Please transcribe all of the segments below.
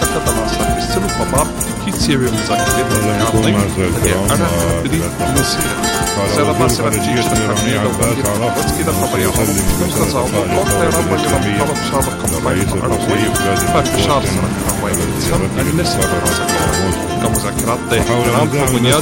هكذا ناصر السلوك بابا كي تسيبي مزاكي نكون مع أنا بدي نسير سيدا باسرة تيجي تتحكي لو بندي بس كده خبري أخذ نمسة صعوبة وقت يرام ويجب طلب شارك كمبين عربي فالبشار سنة كمبين تسهم النسي براسك كمذاكرات نام بنياد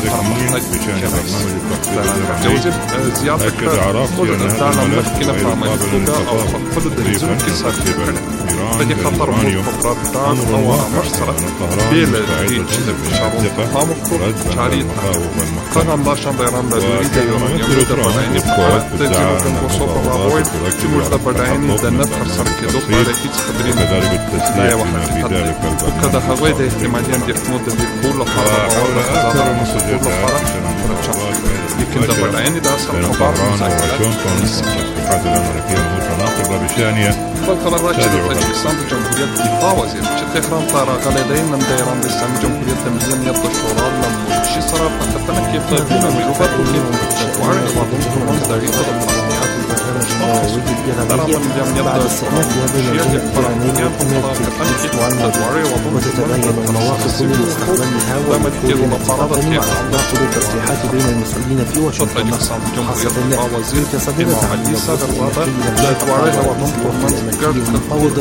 جوزي زيادة قدر الدعنا ملكنا فعمل فوقا أو خفض الدريزون كسار في بدي خطر مو فقرات دعم أو مرسرة بيلا دي جزء بشارون فامكو شاريت قنام باشان ديران دوري ديران يمود بدعيني بقوات تجيبو كنبو صوبة بابوي تمود بدعيني دنات خرسر كدو باركي تخدرين لا يوحد تطلع وكذا هواي ده احتماليا دي حمود دي كل فرق ولا خزانة كل فرق لكن ده بدعيني ده أصلا خبار مساكلات الصفحات الأمريكية المتناقضة بشأنها فالخبر راجع للتجسام بجمهورية الدفاع وزير شتخران طارا غالدين من ديران بسام جمهورية المليون يد الشورى لما شي صار فكتنا كيف بنا ملوبات وكيف وعلى بعضهم كمان دارين الأمريكيات وتتبين المواقف لاستقبالها وتتبين أعضاء التصريحات بين المسؤولين في واشنطن خاصة تلك صديرة عن المفاوض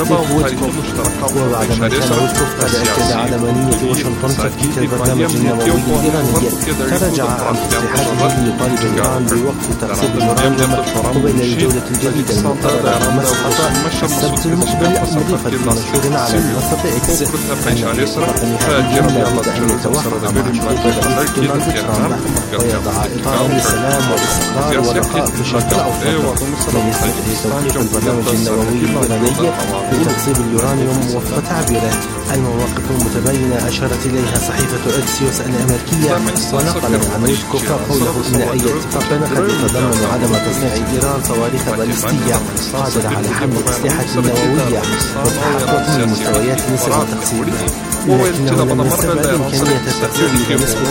وبعدما كان روسكوف قد أكد على منية واشنطن تفكيك البرنامج النووي الإيراني تراجع عن تصريحاته ليطالب إيران بوقف تخصيب اليورانيوم قبيل الجولة الجديدة المقررة في مسقط السبت المقبل، مضيفا في منشور على منصة إكس أن الاتفاق النهائي لابد أن يتوافق مع شروط الرئيس دونالد ترامب ويضع إطارا للسلام والاستقرار والرخاء في الشرق الأوسط. من يستدعي توقيف البرنامج النووي الإيراني لتخصيب اليورانيوم وفق تعبيره المواقف المتباينة أشارت إليها صحيفة أكسيوس الأمريكية ونقلت عن روسكوف قوله إن أي اتفاق قد يتضمن عدم تصنيع إيران صواريخ باليستية قادرة على حمل أسلحة نووية وتحقق من مستويات نسب التخصيب، لكنه لم يستبعد إمكانية التخصيب بنسبة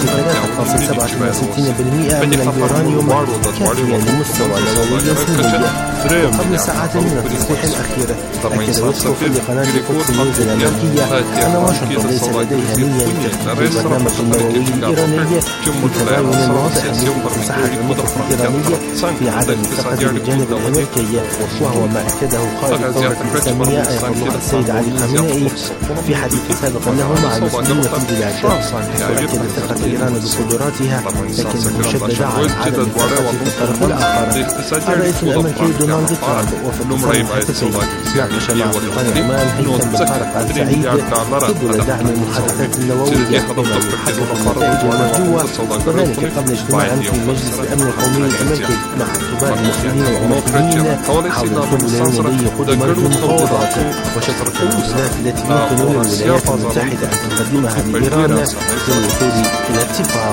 3.66% من اليورانيوم كافيا لمستوى نووي سلمي. وقبل ساعات من التصريح الأخير أكد روسكوف لقناة فوكس نيوز الأمريكية أن واشنطن ليس لديها نية لتخفيف البرنامج النووي الإيراني لتباين واضح لمساحة الموقف الإيراني في عدم الثقة بالجانب الأمريكي، وهو ما أكده قائد الثورة الإسلامية آية الله السيد علي خامنئي في حديث سابق له مع المسؤولين في البلاد. وأكد ثقة إيران بقدراتها لكنه شدد على عدم الثقة في الطرف الآخر. الرئيس الأمريكي دونالد ترامب وفي اتصال هاتفي ناقش مع سلطان عمان هيثم بن طارق آل سعيد سبل دعم المحادثات النووية بما يحقق النتائج المرجوة، وذلك قبل اجتماع في مجلس الأمن القومي الأمريكي مع كبار المسؤولين الأمريكيين حول السبل الذي يقدم المفاوضات وشطرة المساعدات التي يمكن للولايات المتحدة أن تقدمها لإيران للوصول إلى اتفاق.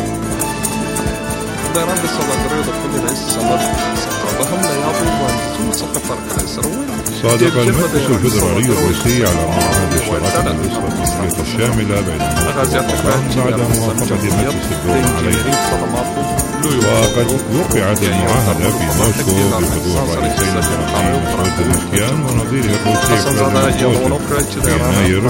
داران بالصداقة كل رئيس صداقهم لا يعطي صادق المجلس الفيدرالي الروسي على معاهدة الشراكة الاستراتيجية الشاملة بين المنطقتين بعد موافقة مجلس الدول عليها. وقد وقعت المعاهدة في موسكو بحضور رئيسين الإيراني مسعود پزشکیان ونظيره الروسي فلاديمير بوتين في يناير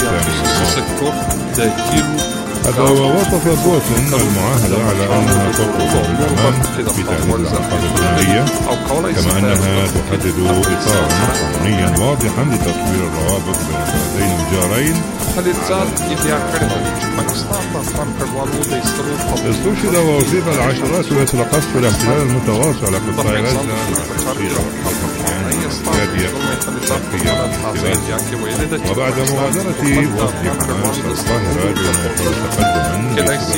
هذا ووصف بوتين المعاهدة على أنها تطلب بالأمان في تهديد الأنقاض الدولية، كما أنها تحدد إطارا قانونيا واضحا لتطوير الروابط بين البلدين الجارين. استشهد وأصيب العشرات مثل قصف الاحتلال المتواصل على قطاع غزة وبعد مغادرة وفد حماس القاهرة دون تقدما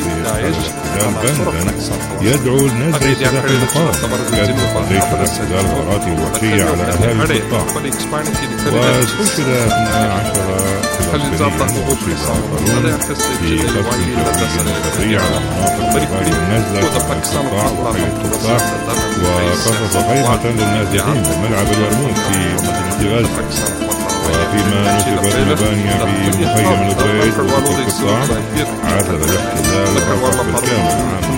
بندا يدعو لنزع سلاح المقاومة يدعو جيش الاحتلال غارات وحشية على أهالي القطاع. واستشهد 12 فلسطينيا وأصيب آخرون في قصف جوي على مناطق جبال النزلة والقطاع وحي التفاح، وقصف خيمة للنازحين بملعب اليرموك في مدينة غزة. وفيما نصبت المباني في مخيم البيت وقطاع عثر الاحتلال بالكامل عام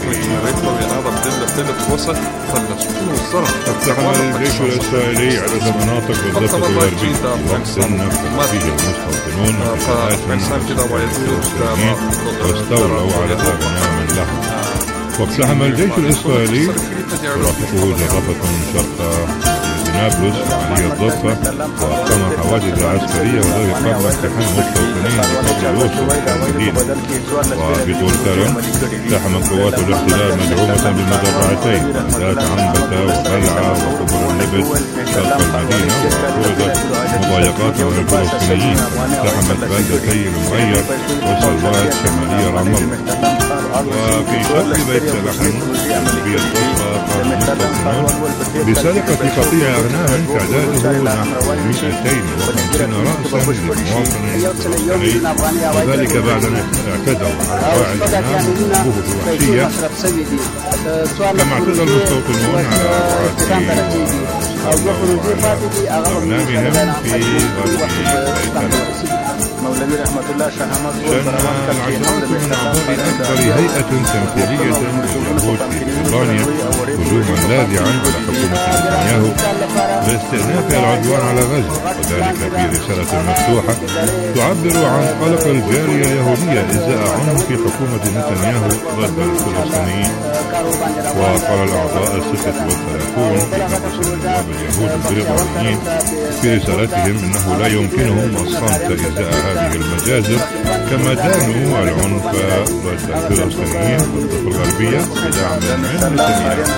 اقتحم الجيش الإسرائيلي عدد مناطق بالضفة الغربية في وقت نفذ فيه المستوطنون انتهاءات الفلسطينيين واستولوا على أغنام لهم. واقتحم الجيش الإسرائيلي ترافقه جرافة شرق نابلس وعلي الضفة وأقام حوادث عسكرية وذلك قبل اقتحام مستوطنين بقبل يوسف المدينة. وفي طول كرم اقتحمت قوات الاحتلال مدعومة بمدرعتين ذات عنبة وبلعة وقبر النبل شرق المدينة وفرضت مضايقات على الفلسطينيين. اقتحمت بلدتي المغير وسلوات شمالية رام الله. وفي شرق بيت لحم في الضفة قام المستوطنون بسرقة قطيع أغنام تعداده نحو 250 رأسا لمواطن فلسطيني وذلك بعد أن اعتدوا على أنواع الأغنام وضربوه بوحشية. كما اعتدى المستوطنون على رعاة أغنامهم في غرب بيت شن العشرات من أعضاء أكبر هيئة تمثيلية لليهود في بريطانيا هجوما لاذعا على حكومة نتنياهو باستئناف العدوان على غزة، وذلك في رسالة مفتوحة تعبر عن قلق الجالية اليهودية إزاء عنف حكومة نتنياهو ضد الفلسطينيين. وقال الأعضاء 36 في مجلس النواب اليهود البريطانيين في رسالتهم أنه لا يمكنهم الصمت إزاء هذه المجازر، كما دانوا العنف ضد الفلسطينيين في الضفة الغربية بدعم من نتنياهو.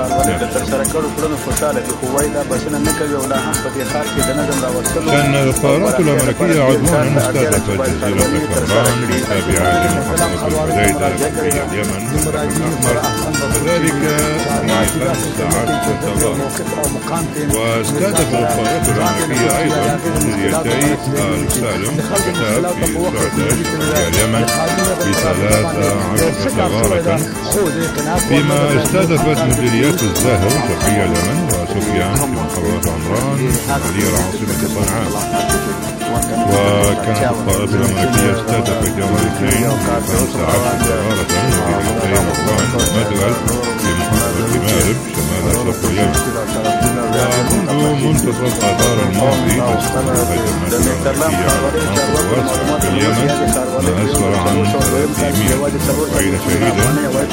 شن القرارات الأمريكية عدوانا استهدفت جزيرة كران التابعة لمحافظة الحديدة في اليمن والبحر الأحمر، وذلك في 5 ساعات انتظار. واستهدفت القرارات الأمريكية أيضا مديريتي آل سالم وكتاب في سعداش في اليمن في 13 غارة، فيما استهدفت مديريات الزاهر شرقي اليمن وسفيان في محافظة عمران شمالية العاصمة صنعاء. وكانت القوات الأمريكية استهدفت يوم الاثنين 15 غارة مديريتي مروان ومدغل في محافظة مارب شمال شرق اليمن. ومنذ منتصف آذار الماضي تستمر الهجمات الأمريكية على مناطق واسعة في اليمن ما أسفر عن 340 شهيدا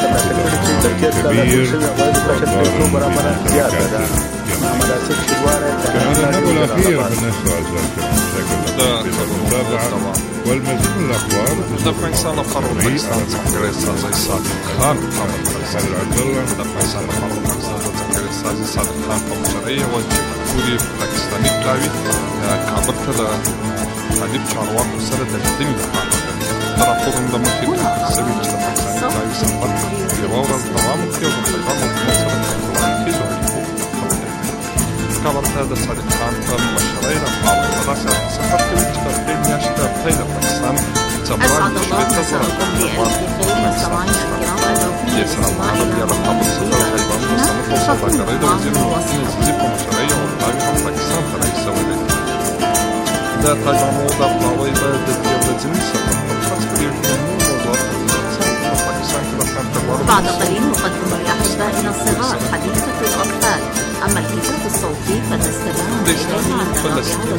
كبير وأضرار بممتلكات اليمن. كان هذا النبأ الأخير في النشر أعزائي المتابعة والمزيد من الأخبار دفع إنسان القرار باكستان تحقير السازي صادق خان محمد فيصل عبد الله دفع إنسان القرار باكستان تحقير السازي صادق خان قوم شرعية والجمهوري باكستاني بلاوي كابرت لحديب شعروات وسنة الدين لحالة ترافور لما كنت سبيل باكستاني بلاوي سنبت في وورا الضوام كيف الحيطان ومناسبة القرآن في زوجي كابرت هذا صادق خان قوم شرعية لحالة وراسة سفر كويت تفقين ياشتا بخير باكستان أسعد الله مساءكم بألف خير مستمعينا الكرام الذوقين الاستماعي إلى برنامج شكون معنا وصفة ذات موضة طويلة بعد قليل نقدم لأحبائنا الصغار حديثة الأطفال، أما الكتاب الصوتي فنستمع إليه عندما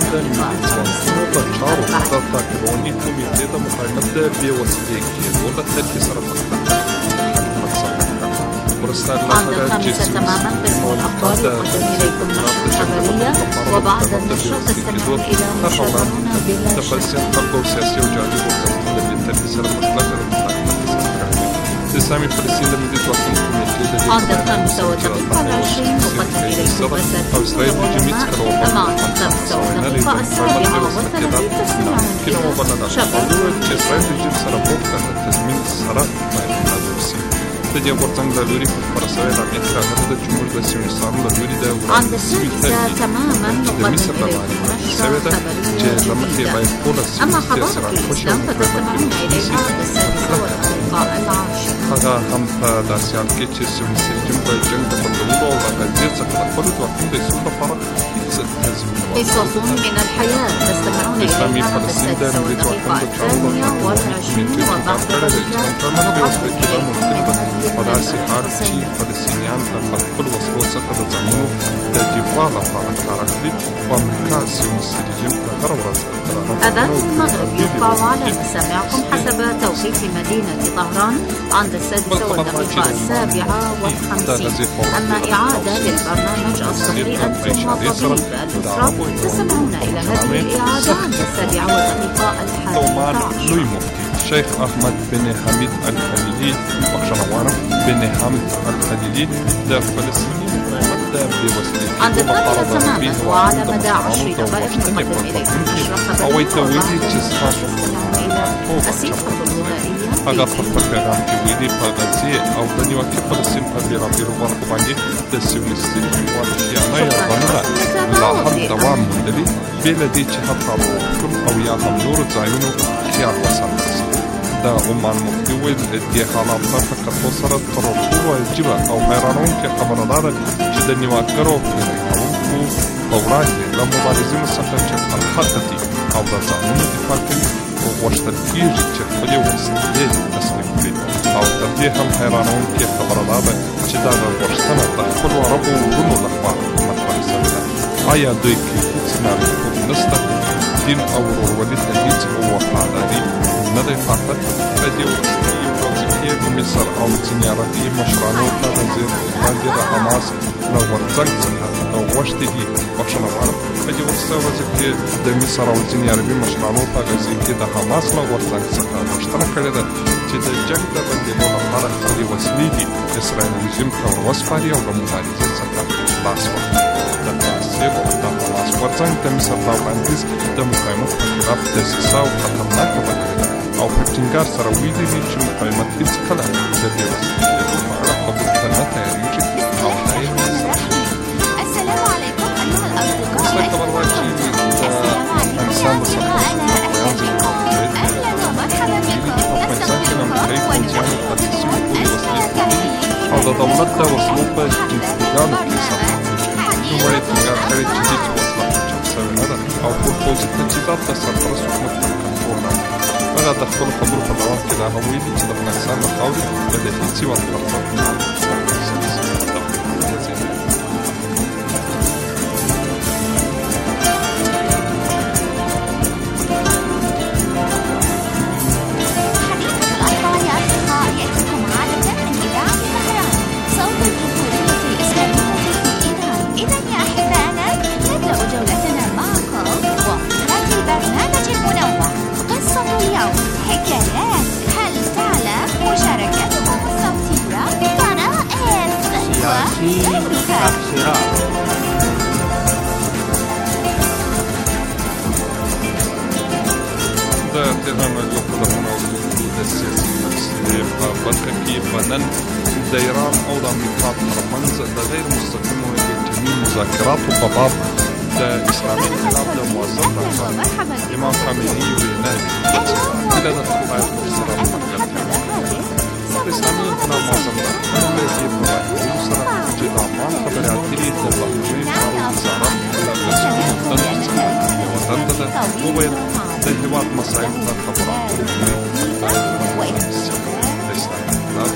عند 5 تماما قسم الأخبار يقدم إليكم نشرة خبرية، وبعد النشرة تستمعون إلى مشاهدنا لسامي فلسطين لم يتوقف عند 25 نقدم إليكم رسائل مهمة، أما 35 تستمعون إلى شباب تجي ورتن لوري فرسوي رابين كرامة الجمهور السيونيستان لوري ده عند 6 تماما نقدم إليكم نشرة خبرية، أما حضارة الإسلام فتستمعون إليها 6 والدقيقة 10. هغه هم په داسې حال کې چې سیمونز رژیم د جنګ د بندولو او د غزې څخه د خپلو ځواکونو د ایستلو لپاره هېڅ تضمین قصص من الحياة تستمعون إليها عند السادسة والدقيقة الثانية والعشرين وبعد په داسې حال چې فلسطینیان د خپلو وسلو څخه د ځانونو د دفاع لپاره کار اخلي په امریکا سیمونز رژیم ته هره ورځ أذان المغرب يقطع على مسامعكم حسب توقيت مدينة طهران عند السادسة والدقيقة السابعة والخمسين. أما إعادة للبرنامج الصحي أنتم وطبيب الأسرة تستمعون إلى هذه الإعادة عند السابعة والدقيقة الحادية عشر. شيخ أحمد بن حميد الخليلي بخشنوانة بن حمد الخليلي ده فلسطيني مبدأ بوسيلة عند الثالثة تماما وعلى مدى 10 دقائق نقدم إليكم نشرة خبرية تستمعون إلى السياسة الغذائية. هغه په خپل پیغام کې ویلي په غزې او د نیوکې فلسطین په بېلابېلو برخو باندې د سیمونز رژیم وحشیانه یرغلونه لا هم دوام موندلي بې له دې چې حتی روغتون او یا هم نورو ځایونو خیال وساتل شي. د عمان مفتي ویل دې حالات ته په کتو سره تر ټولو عجیبه او حیرانوونکې خبره دا ده چې د نیواکګرو او پلوري کوونکو په وړاندې له مبارزینو څخه چې پر حقه دي او د ځانونو دفاع کوي غوښتل کېږي چې خپلې وسلې تسلیم کړي. او تر دې هم حیرانوونکې خبره دا ده چې دغه غوښتنه د خپلو عربو وروڼو لخوا مطرح شوې ده. آیا دوی کې هېڅ نارینتوب نشته؟ دین او ورورولي ته هېڅ وفاداري نه دی پاته؟ په دې وروستي ورځو کې د مصر او ځینې عربي مشرانو ته باندې د حماس له غورځنګ څخه غوښتي دي. بخښنه غواړم، په دې وروستۍ ورځو کې د مصر او ځینې عربي مشرانو په غزې کې د حماس له غورځنګ څخه غوښتنه کړې ده چې د جنګ د بندېدو لپاره خپلې وسلې دي اسرائیل رژیم ته وسپاري او د مبارزې څخه لاس واخلي. د تاثیر د حماس غورځنګ د مصر په وړاندیز د مقاومت په خلاف دسیسه او خطرناکه بللې ده او په ټینګار سره ویلي دي چې مقاومت هېڅکله د دې وسلې کېدو په اړه خبرو ته نه تیارېږي او دا یې مصرف کوي. وروستی خبر دا چې د افغانستان د سرپرست بیان ځینې په افغانستان کې د امریکایي پوځیانو په سیمو پورې وسلې پلوري او د دولت د وسلو په ډیپوګانو کې ساتل کېږي. نوموړي ټینګار کړی چې هېڅ وسله چاپ شوې نه ده او ټول پوځي تجهیزات د سرپرست حکومت تر کنټرول لاندې دي. هغه د خپلو خبرو په دوام کې دا هم ویلي چې د افغانستان له خاورې به د هېڅ هېواد پرته د تهران راډیو خبرونه اورېدونکو د سیاسي تبصرې په برخه کې به نن د ایران او د امریکا ترمنځ د غیر مستقیمو اټومي مذاکراتو په باب د اسلامي انقلاب د معظم رهبر امام خامنهي وینا هیله ده چې باید ورسره ملګرتیا وکړي. د اسلامي انقلاب معظم رهبر له دې په وایولو سره چې د عمان خبرې اترې د بهرنیو چارو وزارت له رسمي دندو څخه یوه دنده ده وویل د هېواد مسایلو ته خبرو اترو کوي باید ونیول شي. د اسلامي انقلاب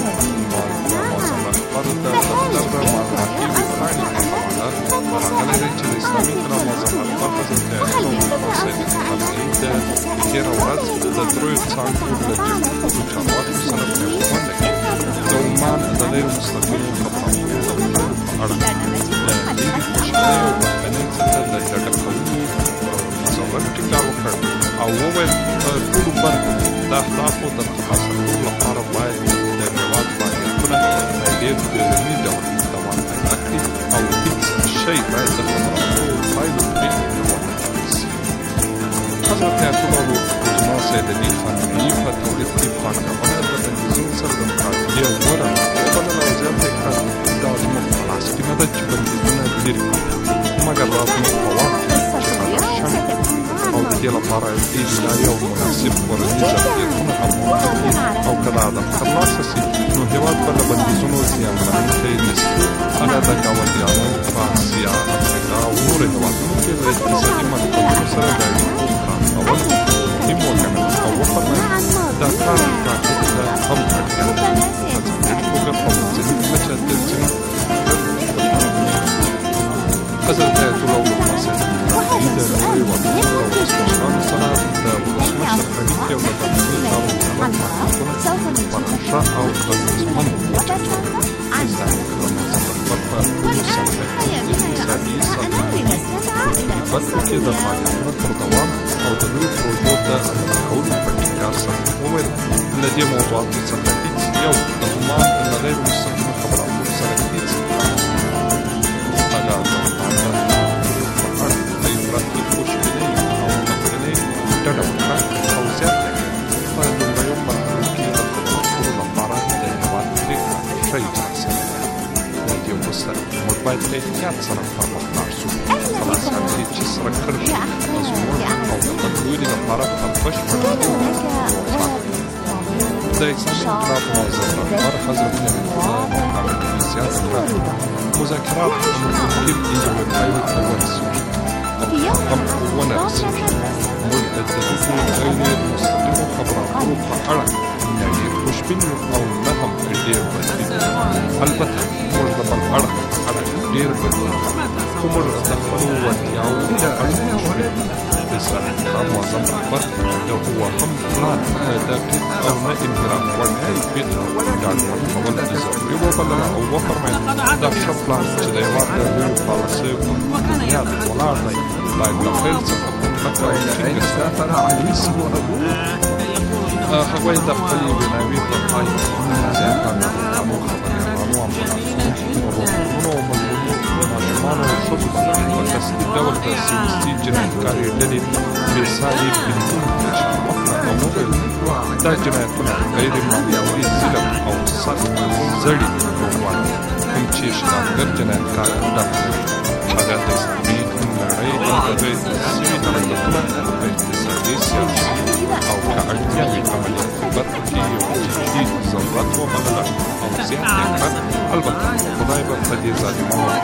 معظم رهبر د دفتر د معلوماتي ویبپاڼې په حواله راغلی دی چې د اسلامي انقلاب معظم رهبر حضرت ایتالله سید خامنهي د تېره ورځ د دریو څانګو له جګړو چارواکو سره په یوه غونډه کې د عمان د غیر مستقیمو خبرو په اړه د ډېرې کوچنۍ او بهرنۍ څخه د ډډه کولو مصور ټینګار وکړ او وویل په ټولو برخو د اهدافو د ترلاسه کولو لپاره باید د هېواد فعالیتونه په ډېر بیړني ډول دوام پیدا کړي او هېڅ شی باید د خبرو اترو پایلو پرې ونه تړل شي. حضرت ایتالله اجماع سید علي خامنهي په تولید کې پانګونه د بندیزونو سره د مقابلې غوره وبلله او زیاته یې کړه دا زموږ په لاس کې نه ده چې بندیزونه لرې کړو، مګر دا زموږ په واک کې چې هغه شنډ او د دې طارع الإيد لا يوم مناسب ورجيجة يكون أمور أو كذا خلاصة إنه هواد بلا بندزونو زيانا من خيلس أنا ذاك وديانو فرانسيا أفريقيا ونور هواد ممكن رجيزة إما تقول سرى دايما أول إمو كانت أول فرمان دا كان كاكتا هم أكيان فتبقى فمتن مجد الجنة أزل تأتي لو المصير إذا نوري وطنطا وإسمشان صلاة وإسمش الحقيقة وتبقى فرنشاء أو تزمن إستعمل المصدر كل سنة بس كده ما يكون دوام أو تدريب وجود الحول بالكاسة ومن الذي موضوعات سنتيت يوم ضمان أن غير مستقيم خبر عن سنتيت أجاد أو زيادة فلما يوم كي تقول المباراة دهوات شيء تحسن وديو بسر مربايد ليتيات صرف فرمطنارسو خلاص هذه تشسر كرش أزمون أو تقويل المباراة فرفش ده يسمى كلاب موظفة مرحزة من المقامة السياسة مذاكرات ممكن إجابة الآية أول السجن أو ونفس التدريب غير مستقيم خبر طرق أرق يعني مشبين أو نهم غير بديل البتة مرضب الأرق أرق غير بديل كمر دخلوا وديعوا إلى أرق بسرعة معظم الأخبار هو هم بلان داخل أو ما انهرام والهي بيتها يعني مرحبا الإزار يوبلا أو وفر من داخل شبلان جديوات داخل فالسيب والدنيات والعرضي لا يدخل سفر هواي دقي بنامي دقي زيادة نعمو خبر يرانو عم منو شطبا وتسليد دولة سيوستي جناح كاري لدي بسالي بنتون تشعر وفنا ومغل دا جناح كنا غير مبيعوي زلم أو صار زري يوان كمتشيش غير جناح كاري دقي حاجات تسليد عيد البيت السيد الدكتور بيت السياسي أو كأرتياء عملية بركي وتجديد زورات ومللا أو زيادة البته خدايبة تجيزة لمعه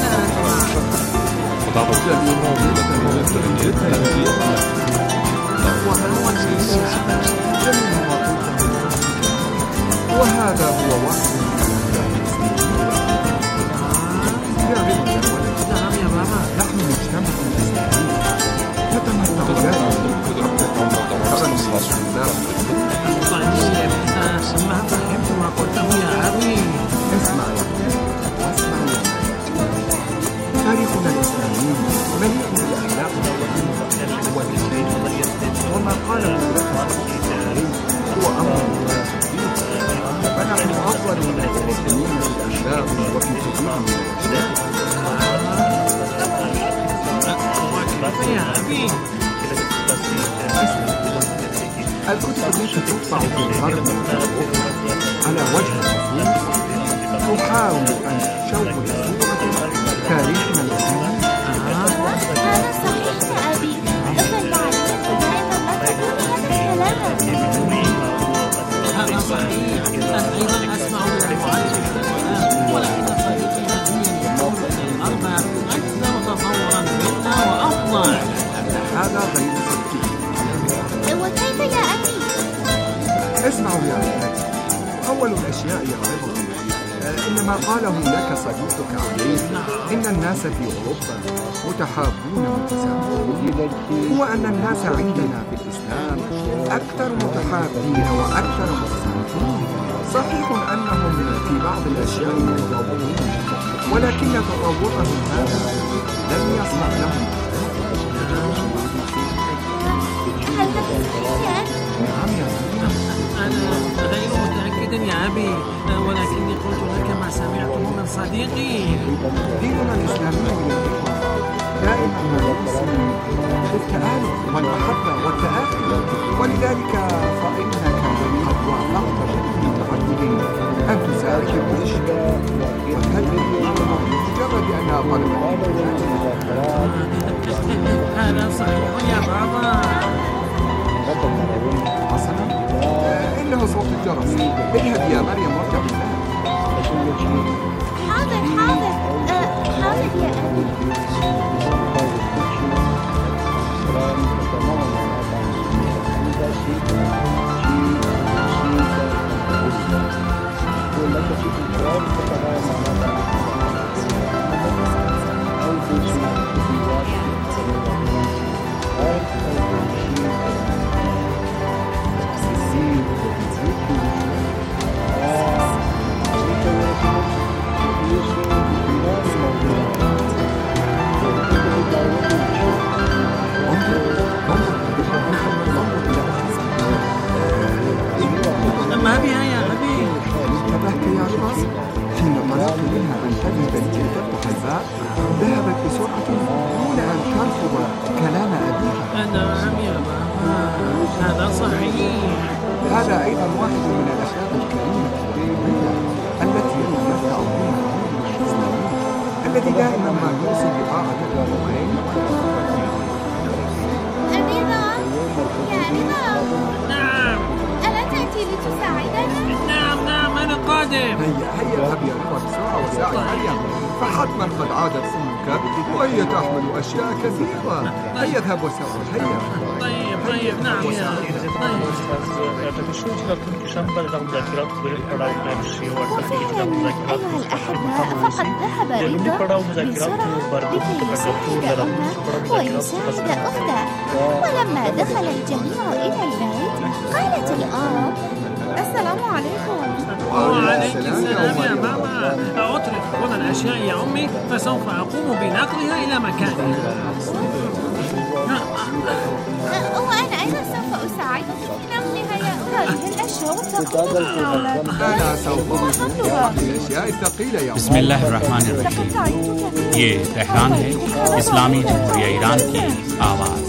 خدابة اليوم لدى التنجيد وهذا هو وصف نحن مجتمع إسلامي نتمتع ما فهمت ما قلته يا أبي. اسمع تاريخنا الإسلامي مليء بالأخلاق والدين وما قاله هو أمر فنحن أفضل من المسلمين في الأخلاق وفي كثير من الكتب التي تطبع في الغرب على وجه الخصوص تحاول أن تشوه صورة تاريخنا الإسلامي. هذا صحيح يا أبي، لكن المعلومات دائما لا تكون كلامها. هذا صحيح، أنا أيضا أسمع من المعلم ولكن طريقي الذي يقول الأرض أكثر تطورا منا وأفضل. هذا غير صحيح. وكيف يا أبي؟ اسمعوا يا أولاد، أول الأشياء يا رجل إن ما قاله لك صديقك عليه إن الناس في أوروبا متحابون متسامحون هو أن الناس عندنا في الإسلام أكثر متحابين وأكثر متسامحون. صحيح أنهم في بعض الأشياء يتطورون، ولكن تطورهم هذا لم يصنع لهم. هل تفهم؟ نعم يا أبي. أنا غير متأكد يا أبي، ولكني قلت لك ما سمعته من صديقي. ديننا الإسلامي دائما ما يقسم بالتآلف والمحبة والتآخي، ولذلك فإنك قد وافقت المتقدمين أن تساعد الأشياء وتدري مجرد أنها طلبت. هذا صحيح يا بابا. اذهب يا مريم وارجع بالله. حاضر حاضر حاضر يا أبي. ما بها يا أبي؟ انتبهت يا رضا؟ حين طلبت منها أن تذهب لكي تفتح الباب ذهبت بسرعة دون أن ترفض كلام أبيها. نعم يا بابا، هذا صحيح. هذا أيضا واحد من الأخلاق الكريمة الطيبة التي يتمتع بها الرجل الإسلامي الذي دائما ما يوصي بطاعة الأبوين. رضا يا رضا. نعم. ألا تأتي لتساعدنا؟ نعم أنا قادم. هيا اذهب يا رضا بسرعة وساعد مريم، فحتما قد عادت أمك وهي تحمل أشياء كثيرة. هيا اذهب وساعد. هيا. طيب نعم يا فقد ذهب رضا بسرعة لكي يساعد أمه ويساعد أخته. ولما دخل الجميع إلى البيت قالت الأم: السلام عليكم. وعليك السلام يا ماما. أترك هنا الأشياء يا أمي، فسوف أقوم بنقلها إلى مكانها. وأنا أيضا سوف أساعدك في نقلها يا هذه الأشياء الثقيلة فعلا. أنا سوف أحمل الأشياء الثقيلة يا بسم الله الرحمن الرحيم। ये तेहरान है, इस्लामी जमहूरिया ईरान की आवाज़।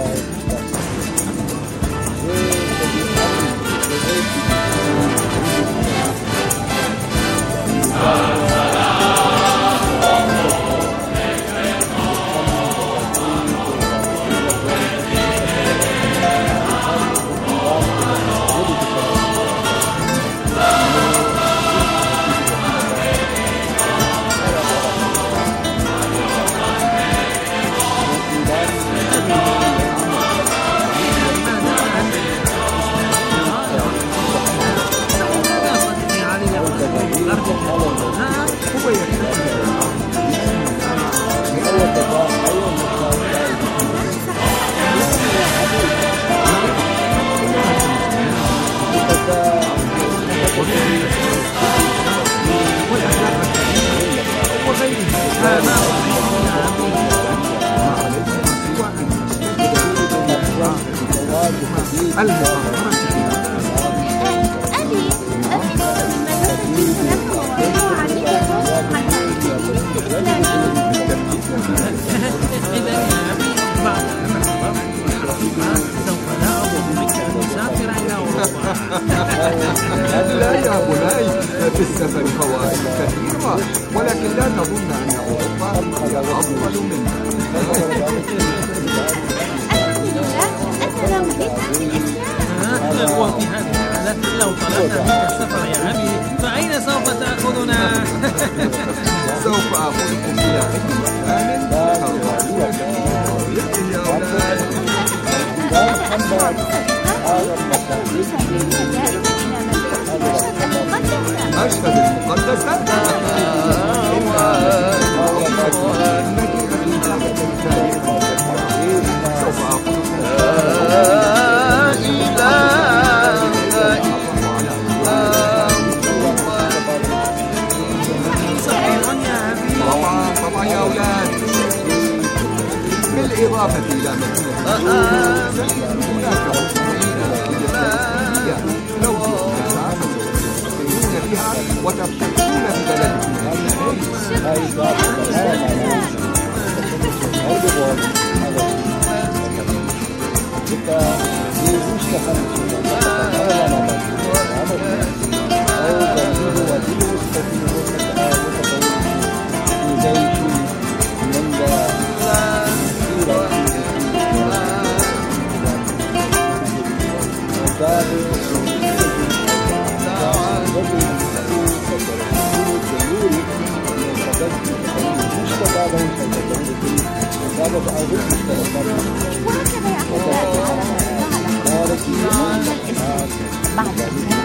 لا يا بني، في السفر فوائد كثيرة، ولكن لا تظن أن أوروبا هي أفضل منها. وفي هذه الحالة لو طلبنا منك السفر يا أبي فأين سوف تأخذنا؟ سوف آخذكم إلى أي مكان ترغبون فيه يا أولاد. أشهد المقدسة. سوف آخذكم طبعا يا أولاد. بالإضافة إلى مدينة هناك لو جئتنا فتستطيعون بها وتفتحون وهكذا يا أحبائي على الإسلام بعد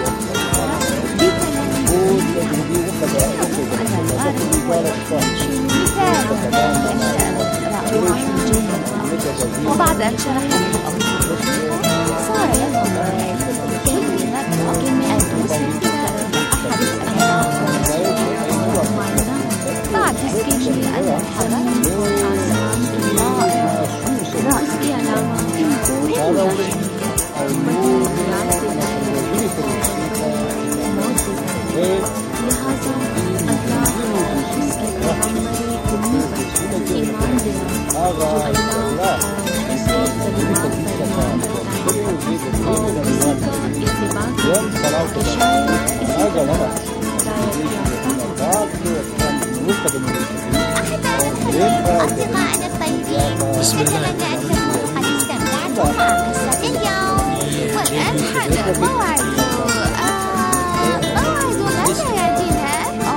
وبعد أن شرحنا الأمر صار يفضل كي نبقى أن نوصل أحد بعد تسكين أن الحرام رأسي على أصدقائنا الطيبين، نتمنى أنكم قد استمتعتم مع قصة اليوم. والآن حان موعد ماذا يأتينا؟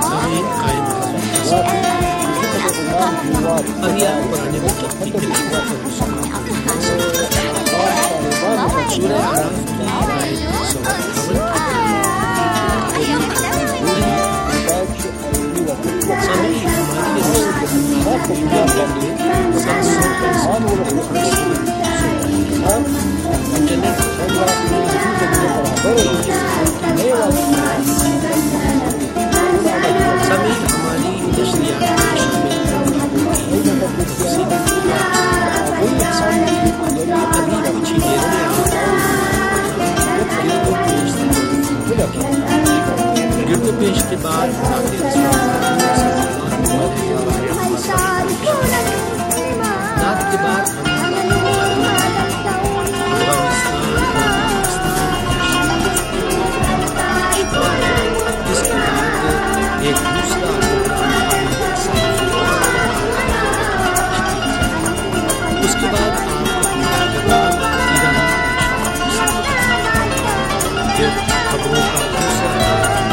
के बाद नाथ के बाद इसके बाद एक दूसरा उसके बाद खबरों का दूसरा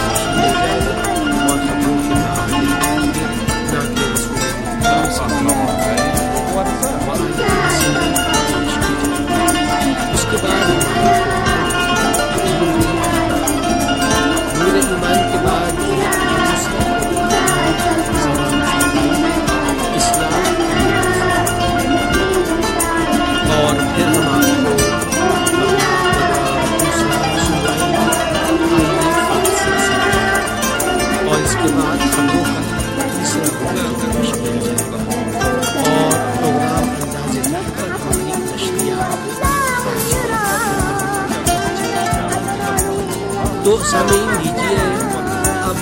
उसके बाद नूर ईमान के बाद इस्लाम और फिर हमारे और इसके बाद खबरों का तीसरा और प्रोग्राम तो सामीन लीजिए अब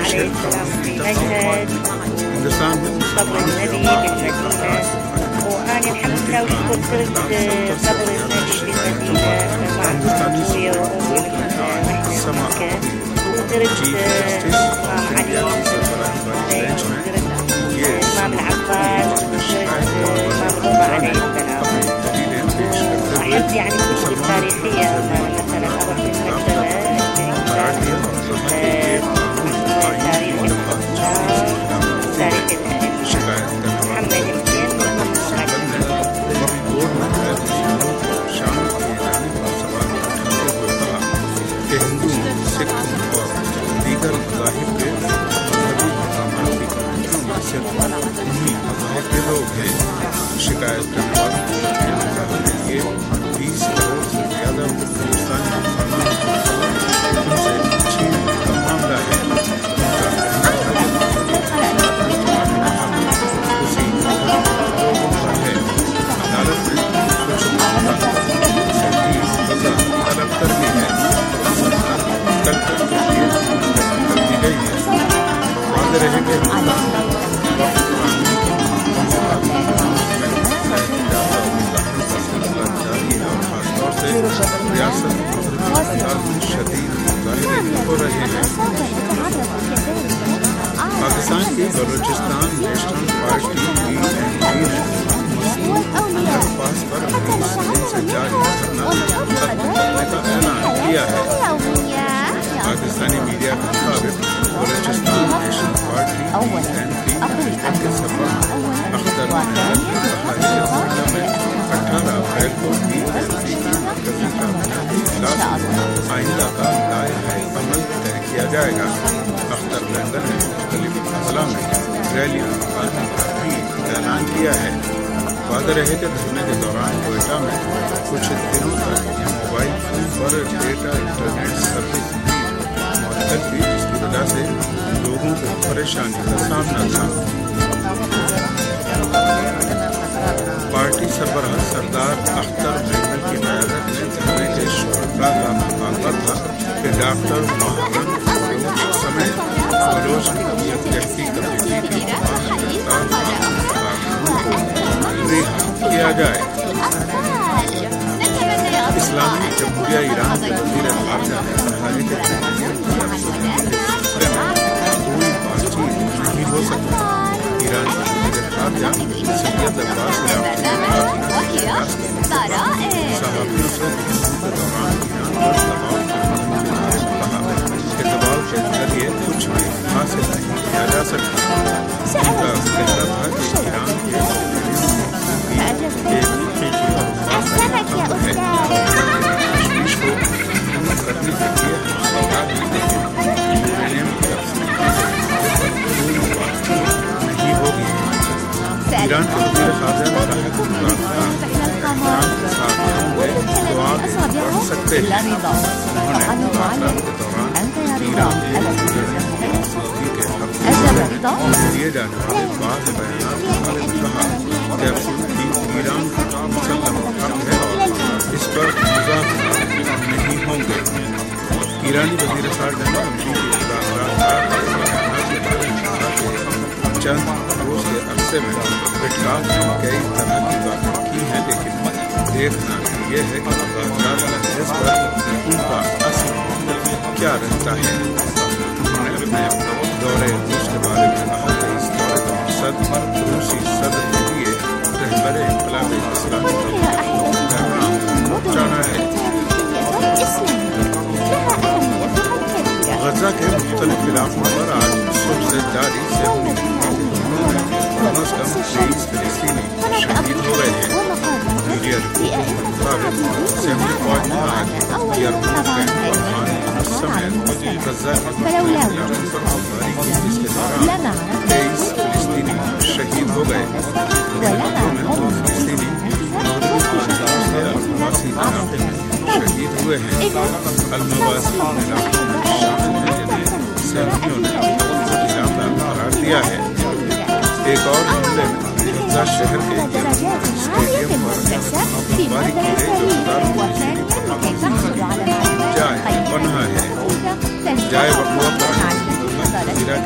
عليه السلام مشهد قبر النبي بالمدينة، وأنا الحمد لله وشكر زرت قبر النبي بالمدينة مع أبويا وأمي مكة، وزرت الإمام علي، وزرت الإمام العباس، وزرت الإمام رضا عليه السلام. وأحب يعني الكتب التاريخية مثلا أروح للمكتبة تاريخ الإسلام، تاريخ محمد حسين کہ ہندو سکھ اور دیگر مذاہب کے مذہبی مقامات کی کہانیوں میں صرف انہی مذاہب کے لوگ ہیں شکایت کرنے والوں کو یہ 20 کروڑ سے زیادہ ہندوستانی مسلمان ان سے چھین کا معاملہ ہے. اسی لوگوں کا ہے عدالت میں کچھ معاملہ سے بھی وضع طلب کرنی ہے. کل تک کے لیے کر دی گئی ہے. واضح رہے کہ جاری ہے اور خاص طور سے ریاست شدید مظاہرے ہو رہے ہیں. پاکستان کی بلوچستان نیشنل پارٹی BNP نے پاس پر 20 دن سے جاری دھرنا ختم کرنے کا اعلان کیا ہے. پاکستانی میڈیا کے مطابق بلوچستان نیشنل پارٹی BNP کے سربراہ اختر محمد نے کہا ہے کہ ضلع میں 18 اپریل کو BNP کی مرکزی کابینہ اجلاس میں آئندہ کا لائحہ عمل طے کیا جائے گا. اختر محمد نے مختلف اضلاع میں ریلیاں نکالنے کا بھی اعلان کیا ہے. واضح رہے کہ دھرنے کے دوران کوئٹہ میں کچھ دنوں تک موبائل فون پر ڈیٹا انٹرنیٹ سروس بھی معطل تھی جس کی وجہ سے لوگوں کو پریشانی کا سامنا تھا. پارٹی سربراہ سردار اختر محمد کی قیادت میں دھرنے کے شرکا کا مطالبہ تھا کہ ڈاکٹر محمد فروغ سمیت بلوچ یکجہتی کمیٹی کی رہا کیا جائے. اسلامی جمہوریہ ایران کے وزیر خارجہ نے کہا ہے کہ کوئی بات چیت نہیں ہو سکتی. ایران کے وزیر خارجہ سید عباس صحافیوں سے گفتگو کے دوران ایران پر دباؤ کرنے کے بارے میں کہا کہ دباؤ کے ذریعے کچھ بھی حاصل نہیں کیا جا سکتا. ان کا کہنا تھا کہ ایران کے ایران کے وزیر خارجہ نے کہا کہ ایران کے ساتھ دعا بڑھ سکتے ہیں. انہوں نے کے دوران ایران کے کے حق دیے جانے والے بعض بیانات کے بارے میں کہا کہ افسردگی ایران کا مسلم حق ہے اور اس پر مذاکرات نہیں ہوں گے. ایرانی وزیر خارجہ نے امریکی مذاکرات کے بارے میں کہا کہ چند روز کے عرصے میں اٹلاف نے کئی طرح کی باتیں کی ہیں لیکن دیکھنا یہ ہے کہ مذاکرات کا جس پر ان کا اثر کیا رہتا ہے. انہوں نے اپنے دورے روس کے بارے میں کہا کہ اس دورے کا مقصد روسی صدر کے لیے رہبر انقلاب اسلامی کا پیغام پہنچانا ہے. غزہ کے مختلف علاقوں پر آج صبح سے جاری سیمونی حملوں میں کم از کم 23 فلسطینی شہید ہو گئے ہیں. میڈیا رپورٹوں کے مطابق سیمونی فوج نے آج یرموک کے قربان سمیت غزہ کے مختلف علاقوں پر بمباری کی جس کے دوران 23 فلسطینی شہید ہو گئے. حملوں میں 2 فلسطینی المواسی علاقے میں شہید ہوئے ہیں. المواسی علاقوں میں شامل ہیں جنہیں سیمونیوں نے علاقہ قرار دیا ہے. ایک اور حملے میں غزہ شہر کے اسٹیڈیم پر بمباری کی گئی جو 1000 فلسطینی جائے پناہ ہے. جائے وقوع پر وزیر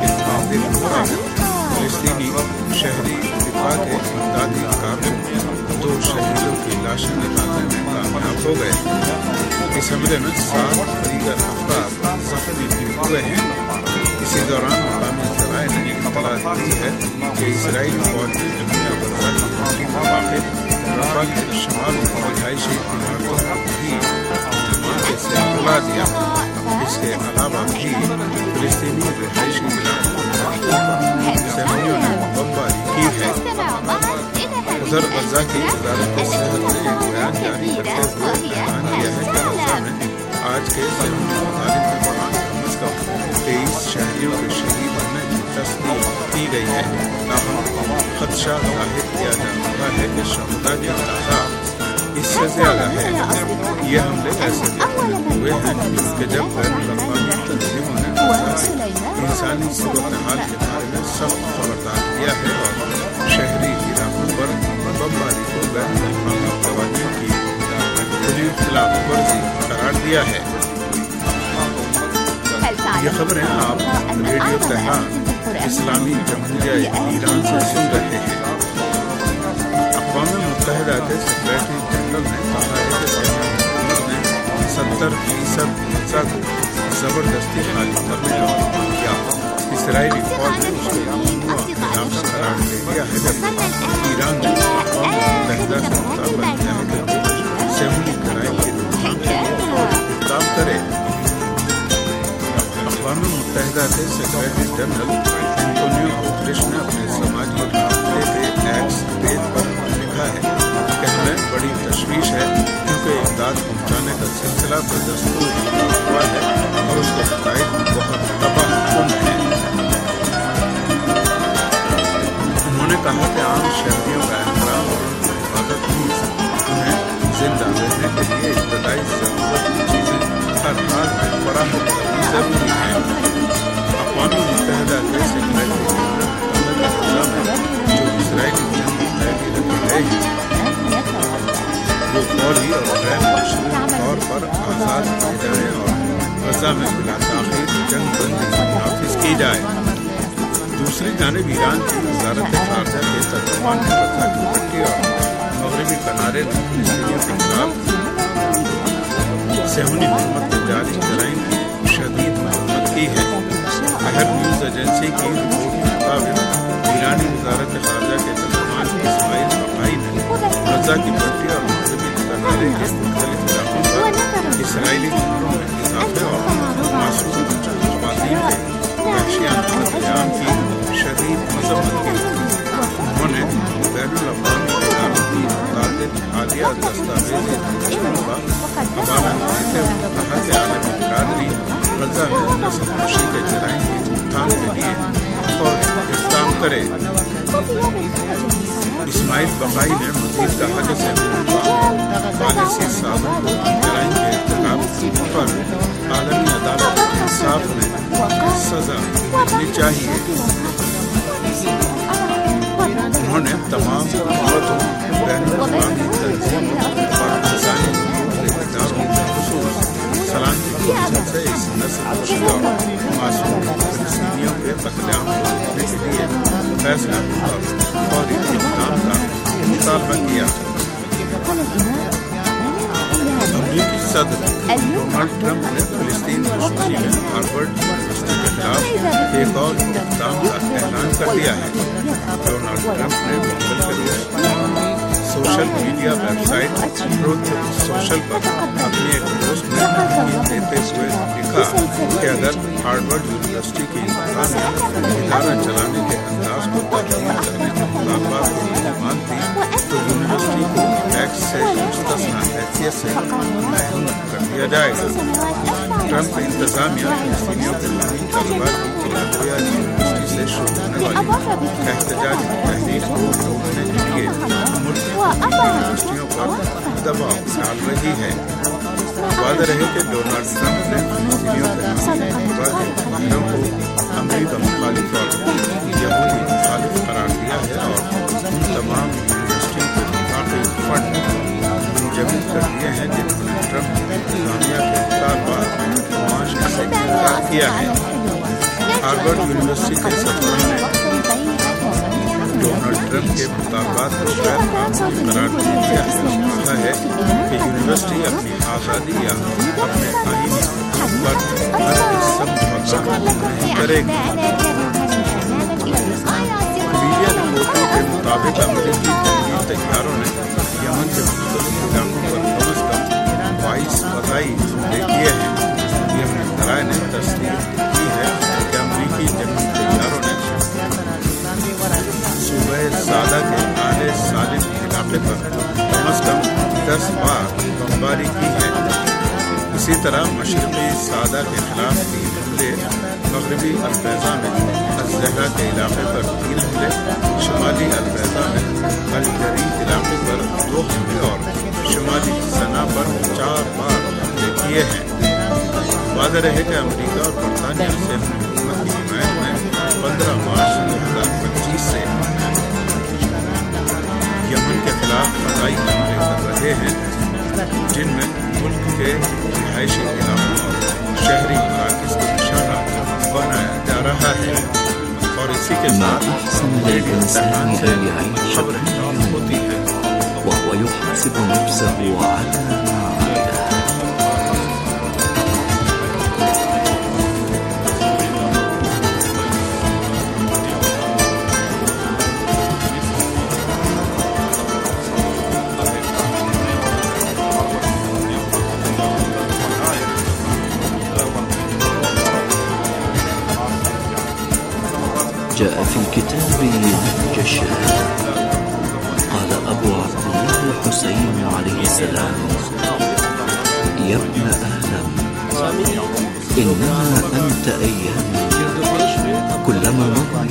ہو گئے. اس حملے میں 7 دیگر افراد زخمی بھی ہوئے ہیں. اسی دوران مقامی ذرائع نے اطلاع دی ہے کہ اسرائیلی فوج نے جمہوریہ غزہ کی پٹی میں واقع رفح کے شمال میں رہائشی عمارتوں بھی دھماکے سے اطلاع دیا. اس کے علاوہ بھی فلسطینی رہائشی علاقوں میں صہیونیوں نے بمباری کی ہے. ادھر غزہ کی وزارت صحت نے ایک بیان جاری کرتے ہوئے اعلان کیا ہے کہ غزہ میں آج کے صہیونی مطالب کے دوران کم از کم 23 شہریوں کے شہید ہونے کی تصدیق کی گئی ہے. تاہم خدشہ ظاہر کیا جا رہا ہے کہ شہداء کی تعداد اس سے زیادہ ہے. یہ حملے ایسے ہوئے ہیں کہ جب غیر الاقوامی تنظیموں نے انسانی صورتحال کے بارے میں سخت خبردار کیا ہے اور شہری علاقوں پر بمباری کو غیر الاقوامی قوانین کی کھلی خلاف ورزی قرار دیا ہے. یہ خبریں آپ ریڈیو تہران اسلامی جمہوریہ ایران سے سن رہے ہیں. اقوام متحدہ کے سیکریٹری جنرل نے کہا ہے کہ سیاسی حکومت نے 70% غزہ کو زبردستی خالی کرنے کا حکم کیا. اسرائیلی فوج نے اس کو ممنوع علاقہ قرار دے دیا ہے جبکہ ایران نے اقوام متحدہ سے مطالبہ کیا ہے کہ صہیونی جرائم کی روک تھام کے لیے اقدام کرے. اقوام متحدہ کے سیکریٹری جنرل انٹونیو گوتریش نے اپنے سماجی رابطے کے ایکس پیج پر لکھا ہے کہ ہمیں بڑی تشویش ہے کیونکہ امداد پہنچانے کا سلسلہ بدستور ہوا ہے اور اس کے نتائج بہت تباہ کن ہیں. انہوں نے کہا کہ عام شہریوں کا احترام اور ان کی حفاظت بھی انہیں زندہ رہنے کے لیے ابتدائی ضرورت کی چیزیں ہر حال میں فراہم کرنی ضروری ہے. اقوام متحدہ کے سیکریٹری جنرل نے جو اسرائیلی جنگی قیدی رکھے گئے ہیں وہ فوری اور غیر مشروط طور پر آزاد کیے جائیں اور غزہ میں بلا تاخیر جنگ بندی نافذ کی جائے. دوسری جانب ایران کی وزارت خارجہ کے ترجمان نے غزہ کی پٹی اور مغربی کنارے میں فلسطینیوں کے خلاف صہیونی حکومت کے جاری جرائم کی شدید مذمت کی ہے. اہر نیوز ایجنسی کی رپورٹ کے مطابق ایرانی وزارت خارجہ کے ترجمان اسماعیل بقائی نے غزہ کی پٹی اور مغربی کنارے کے مختلف علاقوں پر اسرائیلی حملوں میں اضافے اور معصوم خواتین کے وحشیانہ قتل عام کی شدید مذمت کی. انہوں نے بین الاقوامی اداروں کی متعدد حالیہ دستاویزی منشوروں کا حوالہ دیتے ہوئے کہا کہ عالمی برادری غزہ میں نسل کشی کے جرائم کی روک تھام کے لیے اور اقدام کرے. اسماعیل بقائی نے مزید کہا کہ پالیسی سازوں کو جرائم کے ارتکاب پر عالمی عدالت انصاف میں سزا ملنی چاہیے. انہوں نے تمام حکومتوں بین الاقوامی تنظیموں اور انسانی حقوق کے اداروں خصوص سلامتی کونسل سے اس نسل کشی اور معصوم فلسطینیوں کے قتل عام کو روکنے کے لیے فیصلہ اور فوری اقدام کا مطالبہ کیا. امریکی صدر ڈونلڈ ٹرمپ نے فلسطین دشمنی میں ہارورڈ یونیورسٹی کے خلاف ایک اور اقدام کا اعلان کر دیا ہے. ڈونلڈ ٹرمپ نے منگل کے روز سوشل میڈیا ویب سائٹ ٹروتھ سوشل پر اپنی ایک پوسٹ میں تحقیق دیتے ہوئے لکھا کہ اگر ہارورڈ یونیورسٹی کی انتظامیہ ادارہ چلانے کے انداز کو تبدیل کرنے کے مطالبات کو مانتی تو یونیورسٹی کو ٹیکس سے مستثنی حیثیت سے محروم کر دیا جائے گا. ٹرمپ انتظامیہ فلسطینیوں کے مزید طلباء کی کولمبیا یونیورسٹی سے شروع ہونے والی احتجاجی تحریک کو روکنے کے لیے ملک کی یونیورسٹیوں پر دباؤ ڈال رہی ہے. واضح رہے کہ ڈونلڈ ٹرمپ نے فلسطینیوں کے محرم کو امریکہ مخالف اور یہودی مخالف قرار دیا ہے اور ان تمام یونیورسٹیوں کے باقی فنڈ منجمد کر دیے ہیں جنہوں نے ٹرمپ انتظامیہ کے مطالبات معاشرے سے انکار کیا ہے. ہارورڈ یونیورسٹی کے سربراہ نے डोनाल्ड ट्रंप के मुतालबात को गैर कानूनी करार दे दिया है। कहा है कि यूनिवर्सिटी अपनी आज़ादी या अपने आईनी हक पर समझौता नहीं करेगी। मीडिया रिपोर्टों के मुताबिक अमेरिकी जंगी तैयारों ने यमन के मुख्तलिफ इलाकों पर कम अज कम 22 फज़ाई हमले किए हैं। यमन ज़राए ने तस्दीक की है कि अमेरिकी जंगी तैयारों ने सूबे सादा के आले सालिम इलाके पर कम अज कम 10 बार बमबारी की है। इसी तरह मशरक़ी सादा के खिलाफ 3 हमले, मगरबी अल-बैज़ा में अज़-ज़हरा के इलाके पर 3 हमले, शुमाली अल-बैज़ा में अल-जरीद इलाके पर 2 हमले और शुमाली सना पर 4 बार हमले किए हैं। वाज़ेह रहे कि अमेरिका और बरतानिया से हुकूमत की हिमायत में 15 मार्च 2025 से यमन के खिलाफ फज़ाई हमले कर रहे हैं, जिनमें मुल्क के रिहायशी इलाकों और शहरी मराकज़ को निशाना बनाया जा रहा है। और इसी के साथ खबरें होती है وهو يحاسب نفسه على ما عمله. جاء في الكتاب نهج الشهادة. قال أبو عبد الله الحسين عليه السلام: يا ابن آدم، إنما أنت أيام، كلما مضت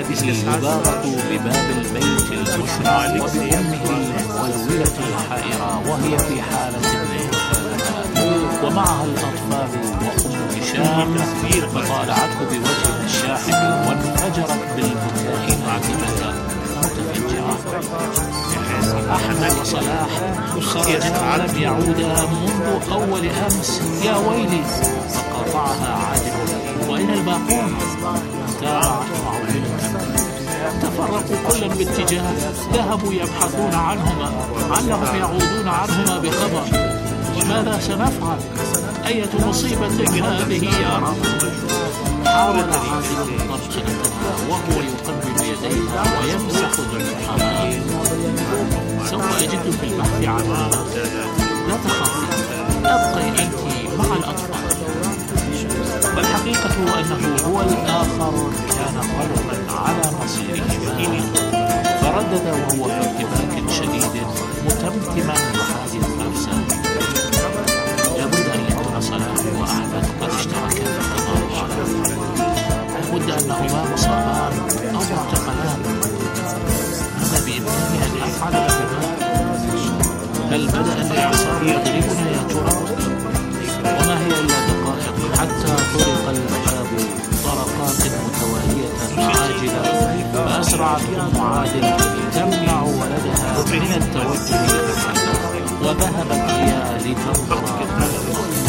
هذه يباغت بباب البيت المشرع وبأمه المولولة الحائرة وهي في حالة الوفاة ومعها الأطفال وأم هشام فطالعته بوجه الشاحب وانفجرت بالبكاء معتمة متفجرة. أحمد وصلاح خرجا ولم يعودا منذ أول أمس. يا ويلي، فقاطعها عادل. وأين الباقون؟ تابعت معولمة. تفرقوا كلا باتجاه، ذهبوا يبحثون عنهما علهم يعودون عنهما بخبر. ماذا سنفعل؟ أية مصيبة هذه يا رب؟ حاول عادل طرشنتها وهو يقبل يديها ويمسح جرحها. سوف أجد في البحث عنها. لا تخافي، أبقي أنت مع الأطفال. والحقيقة أنه هو الآخر كان قلقا على مصيرهما، فردد وهو في ارتباك شديد متمتما بهذه الفرسان. لابد أن يكون صلاح وأحمد قد اشتركا في التضارب، لابد أنهما مصابان أو معتقلان. هذا بإمكاني أن أفعل لهما. هل بدأ الإعصار يضربنا يا ترى؟ وما هي إلا دقائق حتى طرق الباب طرقات متوالية عاجلة، فأسرعت أم عادل تمنع ولدها من التوجه للحمام وذهبت هي لتنظر على الوقت.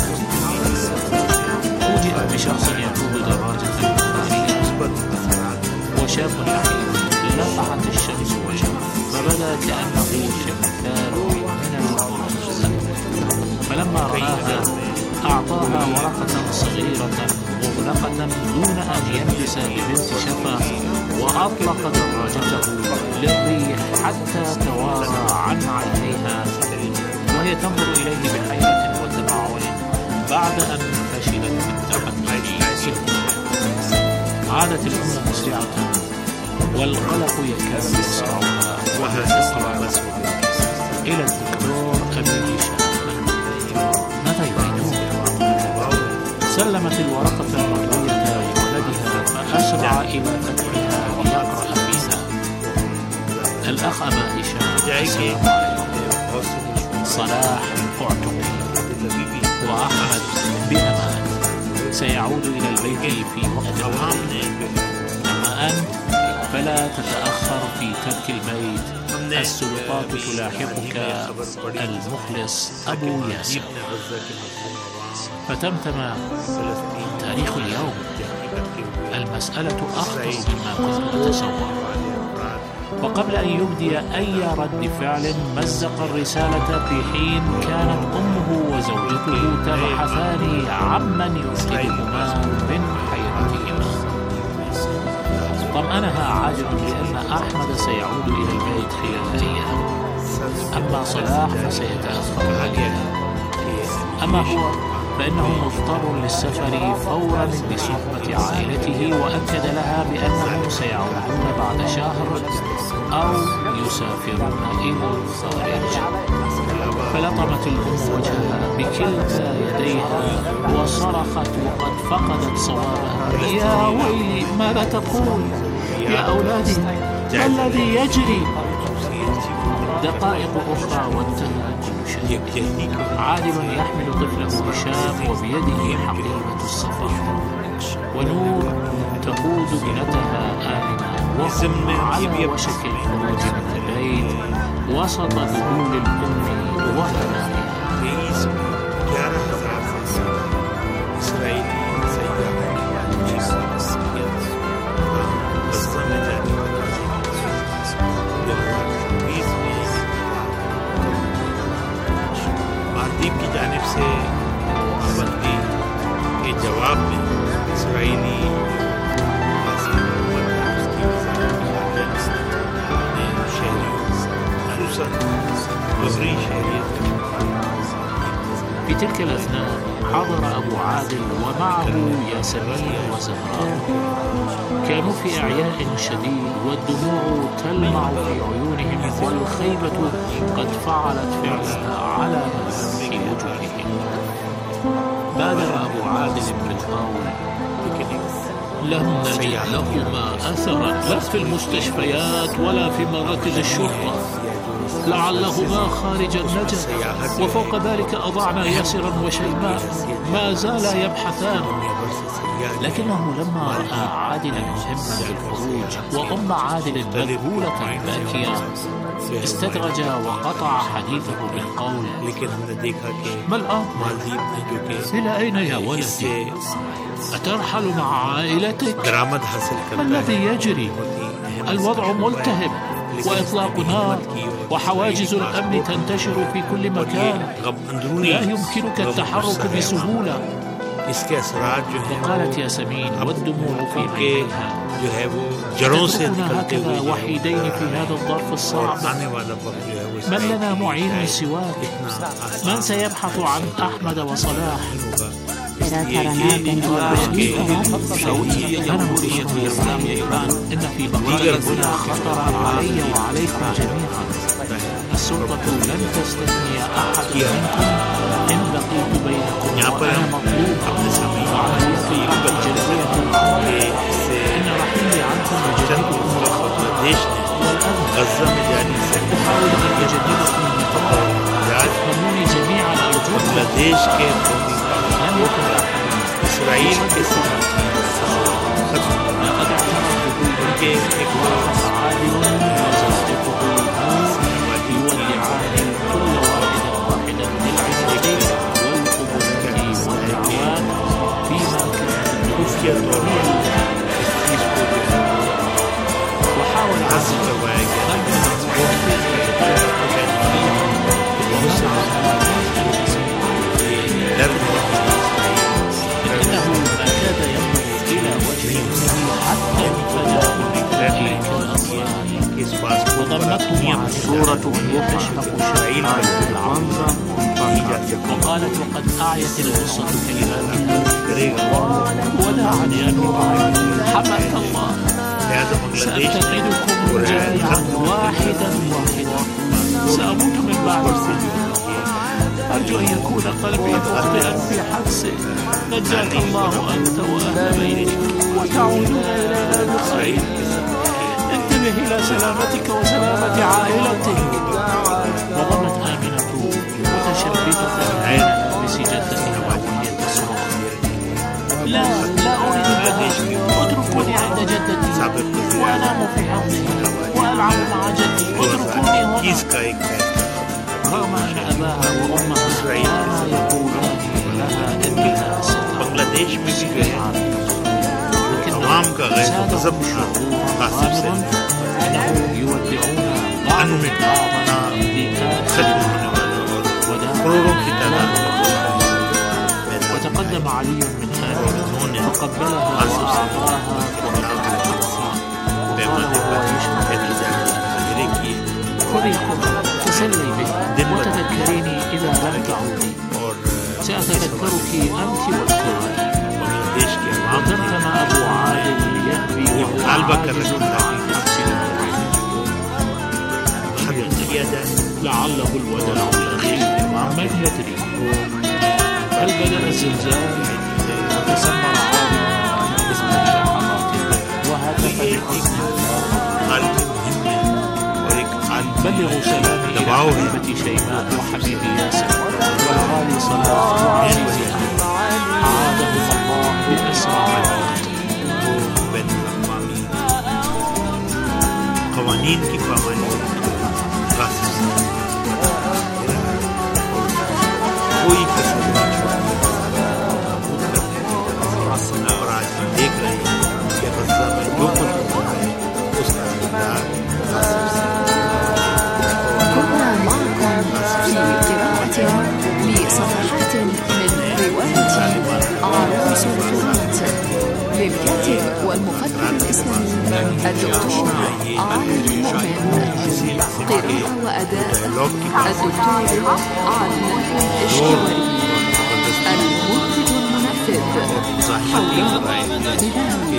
فوجئت بشخص يقود دراجة بخارية وشاب نحيف لمعت الشمس وجهه فبدا كأنه شمثال من البرز. فلما رآها أعطاها ورقة صغيرة مغلقة دون أن يلبس ببنت شفا وأطلق دراجته للريح حتى توارى عن عينيها وهي تنظر إليه بحيرة وتمعن بعد أن فشلت في التحدي. عادت الأم مسرعة والقلق يكاد يصرعها وهي تقرأ إلى الدكتور أبي هشام. ماذا يريدون؟ سلمت الورقة المطوية لولدها فأسرع إلى فتحها ليقرأ فيها. الأخ أبا هشام، صلاح اعتقل وأحمد بأمان سيعود إلى البيت في وقت قريب. أما أنت فلا تتأخر في ترك البيت، السلطات تلاحقك. المخلص أبو ياسر. فتمتم تاريخ اليوم. المسألة أخطر مما كنت أتصور. وقبل أن يبدي أي رد فعل مزق الرسالة في حين كانت أمه وزوجته تبحثان عمن ينقذهما من حيرتهما. طمأنها عاجل بأن أحمد سيعود إلى البيت خلال أيام، أما صلاح فسيتأخر قليلا. أما هو فإنه مضطر للسفر فورا بصحبة عائلته، وأكد لها بأنهم سيعودون بعد شهر أو يسافرون إلى الخارج. فلطمت الأم وجهها بكلتا يديها وصرخت وقد فقدت صوابها. يا ويلي، ماذا تقول؟ يا أولادي، ما الذي يجري؟ دقائق أخرى وانتهى كل شيء. عادل يحمل طفله هشام وبيده حقيبة السفر، ونور تقود ابنتها آمنة وهم على وشك الخروج من البيت وسط ذهول الأم وهنائها. मालदीव की जानिब से पाबंदी के जवाब में इसराइली في تلك الأثناء حضر أبو عادل ومعه ياسمين وزهراء. كانوا في إعياء شديد والدموع تلمع في عيونهم والخيبة قد فعلت فعلها على ملامح وجوههم. بادر أبو عادل بالقول: لم نجد لهما أثرا لا في المستشفيات ولا في مراكز الشرطة، لعلهما خارج النجف. وفوق ذلك أضعنا ياسرا وشيماء ما زالا يبحثان، لكنه لما رأى عادلا مهما بالخروج وأم عادل مذهولة باكية استدرج وقطع حديثه بالقول: ما الآن؟ إلى أين يا ولدي؟ أترحل مع عائلتك؟ ما الذي يجري؟ الوضع ملتهب وإطلاق نار وحواجز الأمن تنتشر في كل مكان، لا يمكنك التحرك بسهولة. وقالت ياسمين والدموع في عينيها: تتركنا هكذا وحيدين في هذا الظرف الصعب؟ من لنا معين سواك؟ من سيبحث عن أحمد وصلاح؟ أنا مريد الإسلام يا إيران، إن في بقايا هنا خطرا علي وعليكم جميعا. السلطة لن تستثني أحد منكم إن بقيت بينكم وأنا مطلوب وعمليتي جلدية. إن رحيلي عنكم يجنبكم الخطر والأذى، أحاول أن أجنبكم النقاط. تفهموني جميعا أرجوكم. لم يكن إسرائيل لقد اعترف بالحدود عادل وزوجته يودعان كل واحدا للعزة والقبولات والدعوات فيما كانت الدنيا وحاول عزل إنه أكاد ينظر إلى وجهه حتى انفجر وضمته مع الصورة تشفق شعيرا بالعنظة وقالت: وقد أعيت الغصة وداعا يا نور حماك الله، سأفتقدكم جميعا واحدا واحدا، سأموت من بعد السجود. أرجو أن يكون قلبي مخطئا في حدسه. نجاك الله أنت وأهل بيتك وتعودون إلينا بخير. انتبه إلى سلامتك وسلامة عائلتك. وظلت آمنة متشبثة بسجدتها وهي تصرخ: لا أريد البقية، اتركوني عند جدتي وأنام في حضنها وألعب مع جدي، اتركوني هنا. رغم أن أباها وأمها كانا يقولان لها إنها ستعود مسيحا، لكنهم زادوا غامرا أنهم يودعون بعضهم بعضا لآخر وتقدم علي من آله فقبلها وأعطاها خذي تسلي به وتذكريني إذا لم تعودي، سأتذكرك أنت والكل. وتركنا أبو عادل يهبي وهو عاجز عن نفسه. لعله الوداع الأخير، من يدري؟ هل بدأ الزلزال وتسمر عالم باسم اللحظات وهتف بحزن بلغوا سلامي إلى حبيبتي شيماء وحبيبي ياسر والغالي صلاح وعزيزها، أعادهم الله بأسرع الوقت. قوانين की पाबंदी कोई कसर नहीं और आज हम देख रहे हैं कि गज़ा में जो कुछ हो रहा है उसका जिम्मेदार كنا معكم في قراءة لصفحات من رواية عروس الفرات للكاتب والمفكر الإسلامي الدكتور عادل مؤمن، قراءة وأداء الدكتور عادل الشواري، المنتج المنفذ حوله بداية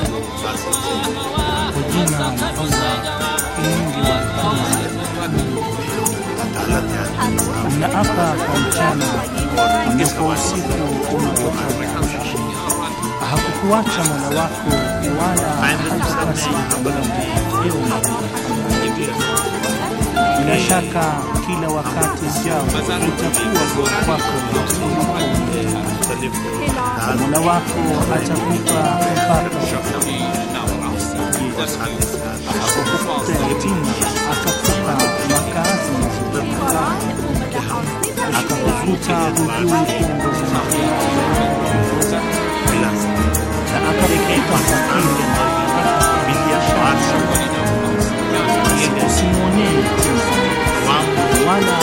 na hapa kwa mchana ndipo usiku unapokuja. Hakukuwa hakuacha Mola wako wala hatasimama. Bila shaka kila wakati ujao utakuwa kwako. Mola wako atakupa mpaka akakupa yatima, akakupa makazi mazuri, akakufuta hujui kuongoza na akakupa fakiri usimwonee wala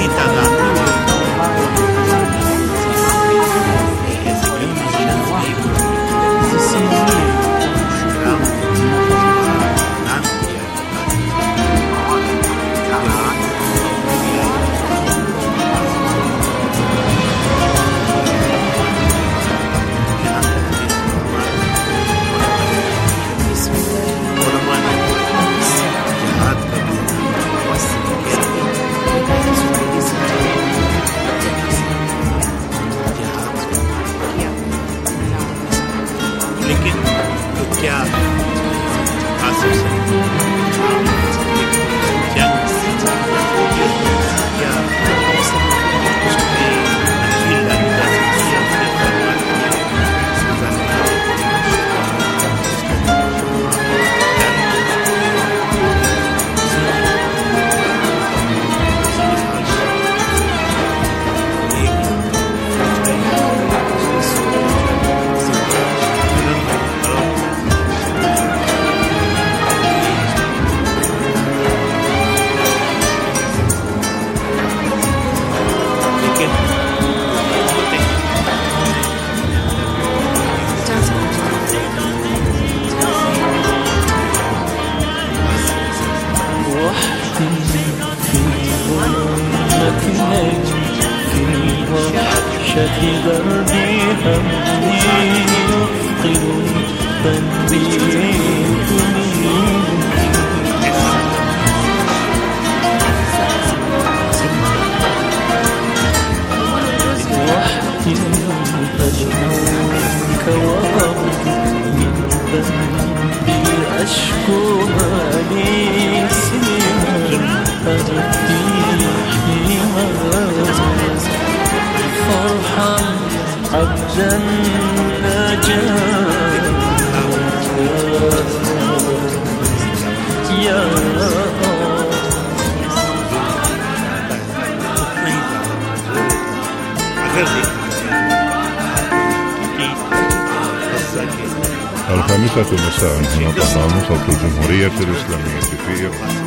الخامسة مساء هنا برنامج صوت الجمهورية الإسلامية في إيران.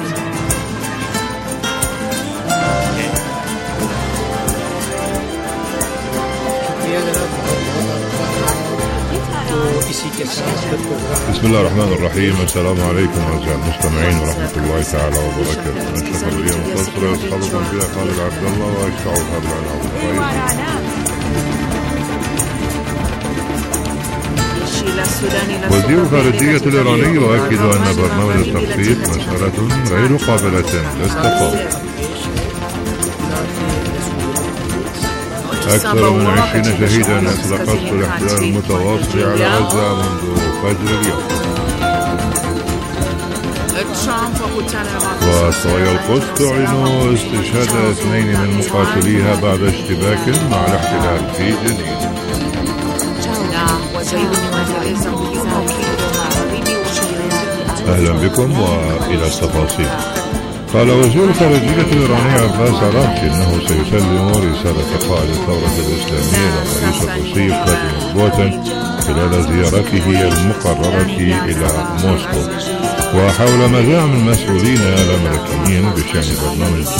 بسم الله الرحمن الرحيم. السلام عليكم أعزائي المستمعين ورحمة الله تعالى وبركاته. نشرح اليوم مصر يصحبكم فيها خالد عبد الله وأشفعها بالعناء والخير. وزير الخارجية الإيراني يؤكد أن برنامج التخفيض مسألة غير قابلة للتفاوض. أكثر من 20 شهيدا أطلق قصف الاحتلال المتواصل على غزة منذ فجر اليوم. وصايا القدس تعلن استشهاد 2 من مقاتليها بعد اشتباك مع الاحتلال في جنين. أهلا بكم وإلى التفاصيل. قال وزير الخارجية الإيراني عباس عراقي إنه سيسلم رسالة قائد الثورة الإسلامية للرئيس الروسي فلاديمير بوتين خلال زيارته المقررة إلى موسكو، وحول مزاعم المسؤولين الأمريكيين بشأن برنامج